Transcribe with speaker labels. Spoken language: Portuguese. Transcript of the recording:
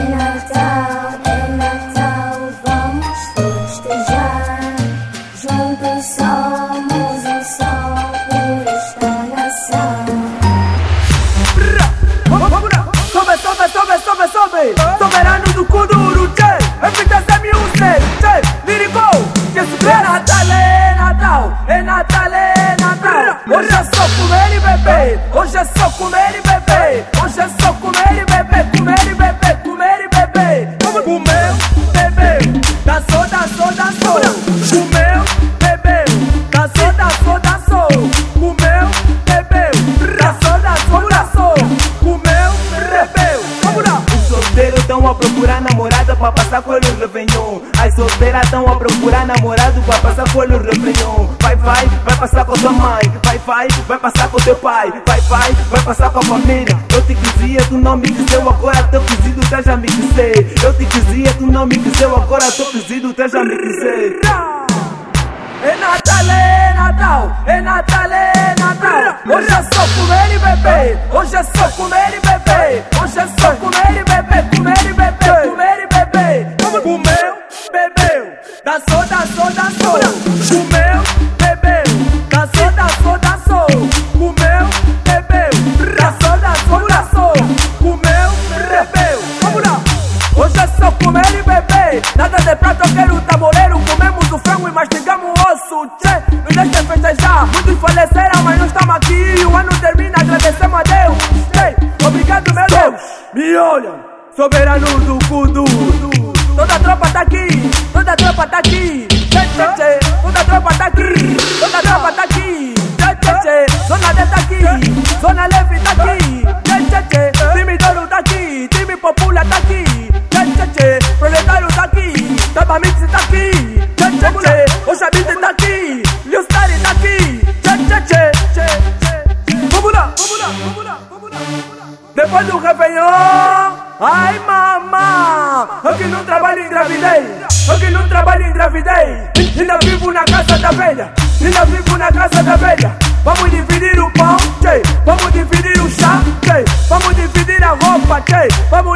Speaker 1: é Natal, vamos festejar. Juntos somos um só por esta nação.
Speaker 2: Sobe, soberano do Kuduro, tchê, FTC Music, tchê, lírico, Jesus é Natal, é Natal, é Natal, é Natal. Hoje é só comer e beber, hoje é só comer e beber, hoje é só comer e beber, comer e beber, comer e beber. Comeu, bebeu, dançou, dançou, dançou. Comeu, bebeu, dançou, dançou, dançou. Comeu, bebeu, dançou, dançou, dançou. Comeu, bebeu. Vamos lá. Os solteiros estão a procurar namorada pra passar com o Réveillon. As solteiras estão a procurar namorado pra passar com o Réveillon. Vai passar com tua mãe. Vai passar com teu pai. Vai passar com a família. Eu te quisia, tu não me dizeu, agora tô cozido, tu já me dizer. Eu te quisia, tu não me dizeu, agora tô cozido, tu já me dizer. É Natal, é Natal, é Natal, é Natal. Hoje é só comer e beber, hoje é só comer e beber, hoje é só comer e beber, comer e beber, comer e beber. Comeu, bebeu, dançou, dançou, dançou. Comeu, bebeu, dançou, dançou, dançou. Comeu, bebeu, dançou, dançou, dançou. Comeu, bebeu. Vamos lá. Hoje é só comer e beber, nada de prato, eu quero tabuleiro. Comemos o frango e mastigamos o osso, tchê, nos deixa festejar. Muitos faleceram, mas nós estamos aqui. O ano termina, agradecemos a Deus, tchê. Obrigado, meu Deus. Me olham, soberano do Kuduro. Toda a tropa tá aqui, toda a tropa tá aqui, tchê, tchê, tchê. Toda a tropa tá aqui, toda a tropa tá aqui, tchê, tchê, tchê. Zona D tá aqui, Zona Leve tá aqui, tchê, tchê, tchê. Time Douro tá aqui, time Popular tá aqui, tchê, tchê, tchê. Proletário tá aqui, Taba Mix tá aqui, tchê, tchê, tchê. O Xabite tá aqui, Liu Star tá aqui, tchê, tchê, tchê, tchê, tchê. Vamos lá, vamos lá, vamos lá, vamos lá, vamos lá. Depois do Réveillon, ai mamã, eu que não trabalho engravidei, eu que não trabalho engravidei. Ainda vivo na casa da velha, ainda vivo na casa da velha. Vamos dividir o pão, tchê, vamos dividir o chá, tchê, vamos dividir a roupa, tchê, vamos